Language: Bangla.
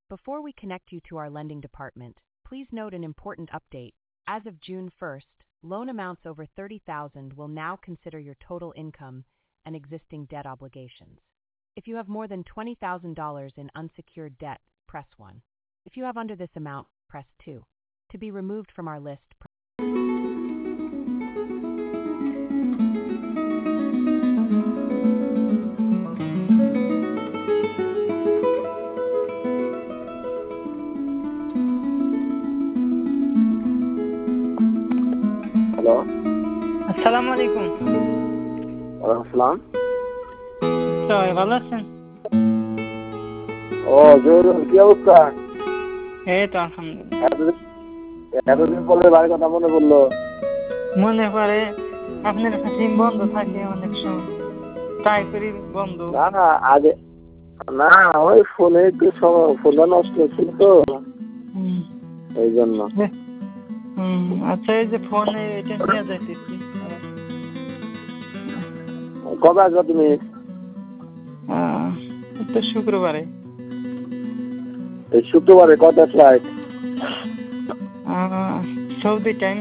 Before we connect you to our lending department, please note an important update. As of June 1st, loan amounts over $30,000 will now consider your total income and existing debt obligations. If you have more than $20,000 in unsecured debt, press 1. If you have under this amount, press 2. To be removed from our list, hello, আসসালামু আলাইকুম। ওয়ালাইকুম আসসালাম। সবাই ভালো আছেন? ও জহুরুল, কি অবস্থা? এই তো আলহামদুলিল্লাহ। এতদিন পরে বাড়ির কথা মনে পড়লো। মনে পড়ে, আপনার সিম বন্ধ থাকে অনেক সময়, ট্রাই করি বন্ধ। না আগে না, ওই ফোনে একটু ফোনটা নষ্ট ছিল তো, এই জন্য। আচ্ছা, এই যে ফোনে এটা নিয়ে যাইতেছি। কবে আসবে তুমি? তো শুক্রবারে। এই শুক্রবারে কটা ফ্লাইট? Saudi time